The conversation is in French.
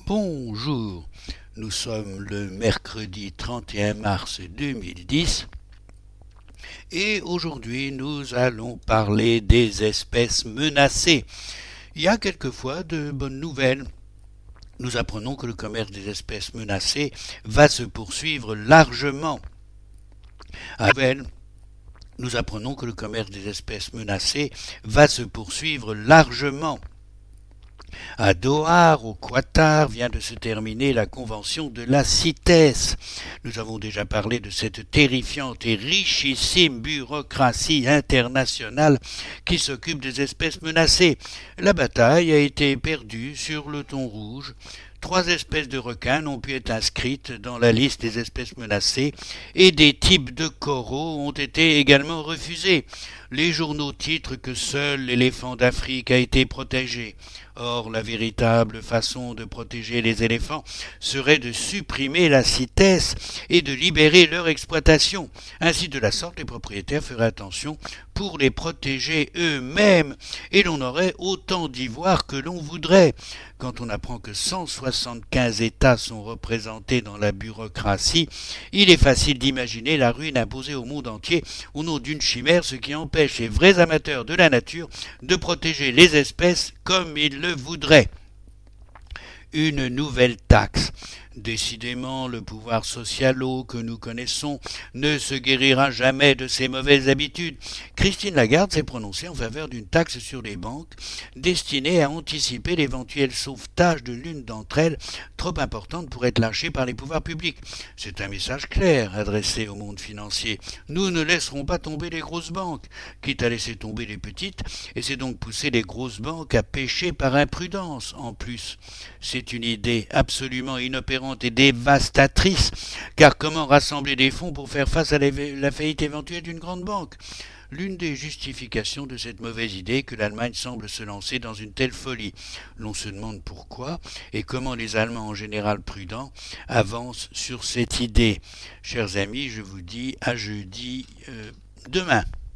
Bonjour, nous sommes le mercredi 31 mars 2010 et aujourd'hui nous allons parler des espèces menacées. Il y a quelquefois de bonnes nouvelles. Nous apprenons que le commerce des espèces menacées va se poursuivre largement. Nous apprenons que le commerce des espèces menacées va se poursuivre largement. À Doha, au Qatar, vient de se terminer la convention de la CITES. Nous avons déjà parlé de cette terrifiante et richissime bureaucratie internationale qui s'occupe des espèces menacées. La bataille a été perdue sur le thon rouge. 3 espèces de requins n'ont pu être inscrites dans la liste des espèces menacées et des types de coraux ont été également refusés. Les journaux titrent que seul l'éléphant d'Afrique a été protégé. Or, la véritable façon de protéger les éléphants serait de supprimer la CITES et de libérer leur exploitation. Ainsi, de la sorte, les propriétaires feraient attention pour les protéger eux-mêmes et l'on aurait autant d'ivoire que l'on voudrait. Quand on apprend que 175 États sont représentés dans la bureaucratie, il est facile d'imaginer la ruine imposée au monde entier au nom d'une chimère, ce qui empêche les vrais amateurs de la nature de protéger les espèces comme ils le voudraient. Une nouvelle taxe. Décidément, le pouvoir socialo que nous connaissons ne se guérira jamais de ses mauvaises habitudes. Christine Lagarde s'est prononcée en faveur d'une taxe sur les banques destinée à anticiper l'éventuel sauvetage de l'une d'entre elles, trop importante pour être lâchée par les pouvoirs publics. C'est un message clair adressé au monde financier. Nous ne laisserons pas tomber les grosses banques, quitte à laisser tomber les petites, et c'est donc pousser les grosses banques à pécher par imprudence en plus. C'est une idée absolument inopérante et dévastatrice, car comment rassembler des fonds pour faire face à la faillite éventuelle d'une grande banque? L'une des justifications de cette mauvaise idée est que l'Allemagne semble se lancer dans une telle folie. L'on se demande pourquoi et comment les Allemands en général prudents avancent sur cette idée. Chers amis, je vous dis à jeudi demain.